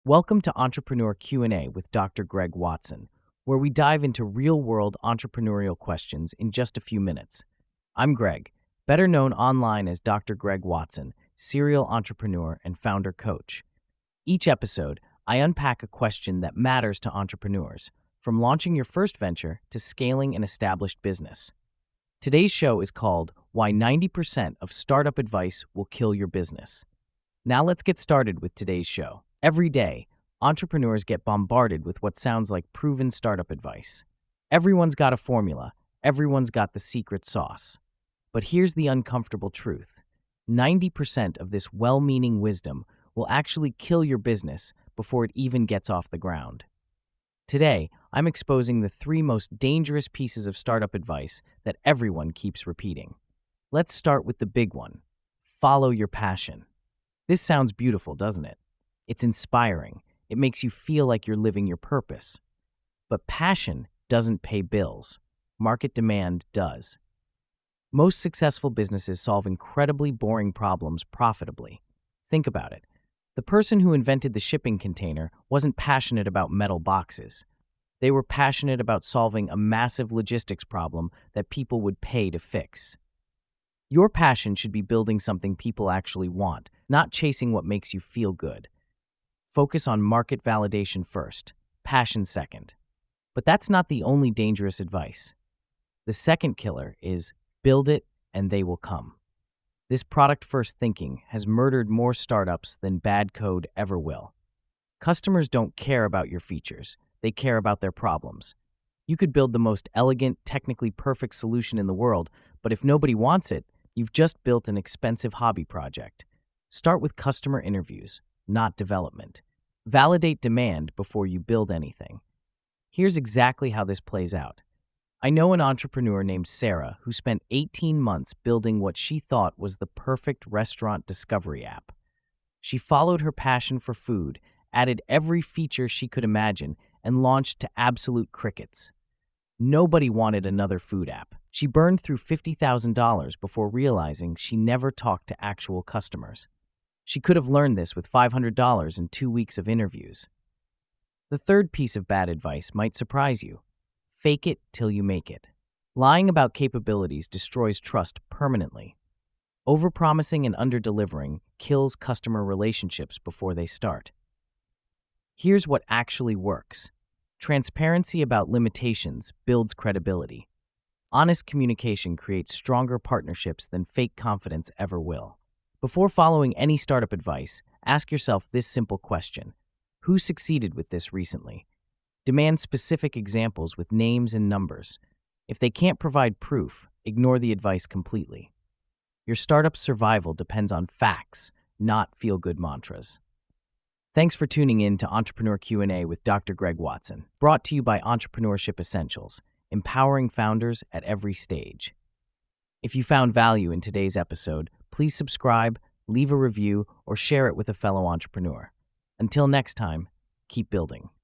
Welcome to Entrepreneur Q&A with Dr. Greg Watson, where we dive into real-world entrepreneurial questions in just a few minutes. I'm Greg, better known online as Dr. Greg Watson, serial entrepreneur and founder coach. Each episode, I unpack a question that matters to entrepreneurs, from launching your first venture to scaling an established business. Today's show is called Why 90% of Startup Advice Will Kill Your Business. Now let's get started with today's show. Every day, entrepreneurs get bombarded with what sounds like proven startup advice. Everyone's got a formula, everyone's got the secret sauce. But here's the uncomfortable truth. 90% of this well-meaning wisdom will actually kill your business before it even gets off the ground. Today, I'm exposing the 3 most dangerous pieces of startup advice that everyone keeps repeating. Let's start with the big one. Follow your passion. This sounds beautiful, doesn't it? It's inspiring. It makes you feel like you're living your purpose. But passion doesn't pay bills. Market demand does. Most successful businesses solve incredibly boring problems profitably. Think about it. The person who invented the shipping container wasn't passionate about metal boxes. They were passionate about solving a massive logistics problem that people would pay to fix. Your passion should be building something people actually want, not chasing what makes you feel good. Focus on market validation first, passion second. But that's not the only dangerous advice. The second killer is build it and they will come. This product-first thinking has murdered more startups than bad code ever will. Customers don't care about your features, they care about their problems. You could build the most elegant, technically perfect solution in the world, but if nobody wants it, you've just built an expensive hobby project. Start with customer interviews, not development. Validate demand before you build anything. Here's exactly how this plays out. I know an entrepreneur named Sarah who spent 18 months building what she thought was the perfect restaurant discovery app. She followed her passion for food, added every feature she could imagine, and launched to absolute crickets. Nobody wanted another food app. She burned through $50,000 before realizing she never talked to actual customers. She could have learned this with $500 in 2 weeks of interviews. The third piece of bad advice might surprise you. Fake it till you make it. Lying about capabilities destroys trust permanently. Overpromising and underdelivering kills customer relationships before they start. Here's what actually works. Transparency about limitations builds credibility. Honest communication creates stronger partnerships than fake confidence ever will. Before following any startup advice, ask yourself this simple question. Who succeeded with this recently? Demand specific examples with names and numbers. If they can't provide proof, ignore the advice completely. Your startup's survival depends on facts, not feel-good mantras. Thanks for tuning in to Entrepreneur Q&A with Dr. Greg Watson, brought to you by Entrepreneurship Essentials, empowering founders at every stage. If you found value in today's episode, please subscribe, leave a review, or share it with a fellow entrepreneur. Until next time, keep building.